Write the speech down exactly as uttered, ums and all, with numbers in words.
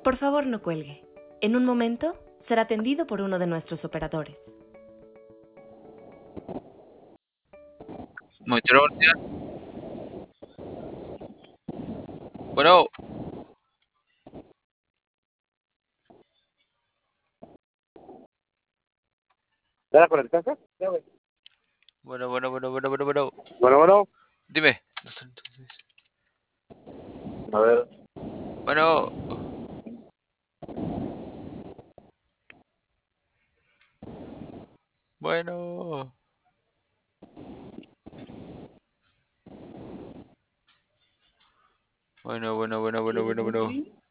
Por favor, no cuelgue. En un momento será atendido por uno de nuestros operadores. Monitor unidad. Bueno, ¿Ya la conectaste? Ya, güey. bueno, bueno, bueno, bueno, bueno, bueno. Bueno, bueno. Dime. A ver. Bueno. Bueno. Bueno, bueno, bueno, bueno, bueno, bueno.